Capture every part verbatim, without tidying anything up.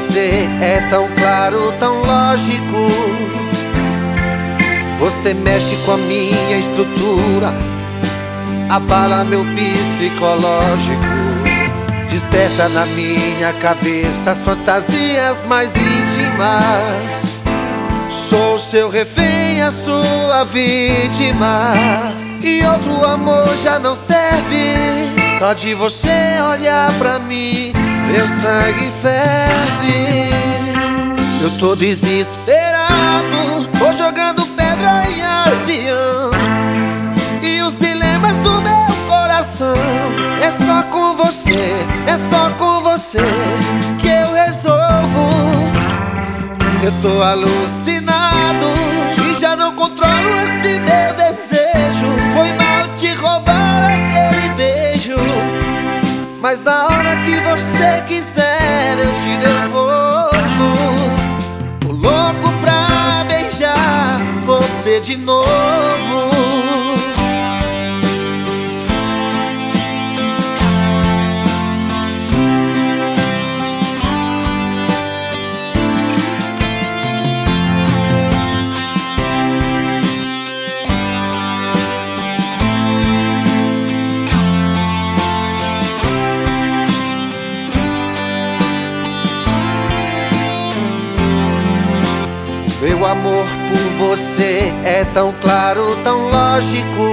você é tão claro, tão lógico. Você mexe com a minha estrutura, abala meu psicológico. Desperta na minha cabeça as fantasias mais íntimas. Sou seu refém, a sua vítima. E outro amor já não serve. Só de você olhar pra mim, meu sangue ferve. Eu tô desesperado, tô jogando pedra em avião. E os dilemas do meu coração, é só com você, é só com você que eu resolvo. Eu tô alucinado e já não controlo esse meu desejo. Foi mal te roubar aquele beijo, mas na hora que você quiser eu te devolvo. Tô louco pra beijar você de novo. Meu amor por você é tão claro, tão lógico.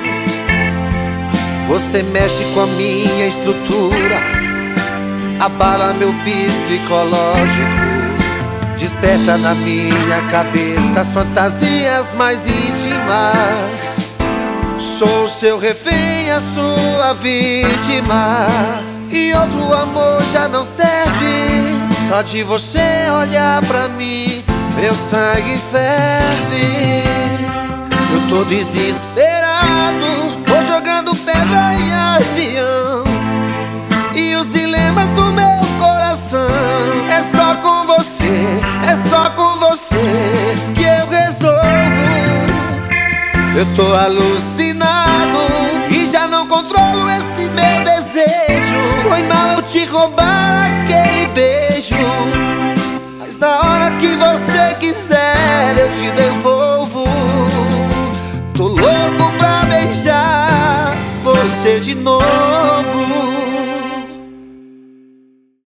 Você mexe com a minha estrutura, abala meu psicológico. Desperta na minha cabeça as fantasias mais íntimas. Sou seu refém, a sua vítima. E outro amor já não serve. Só de você olhar pra mim, meu sangue ferve. Eu tô desesperado, tô jogando pedra em avião. E os dilemas do meu coração, é só com você, é só com você que eu resolvo. Eu tô alucinado e já não controlo esse meu desejo. Foi mal eu te roubar aquele beijo, mas na hora que você quiser eu te devolvo. Tô louco pra beijar você de novo.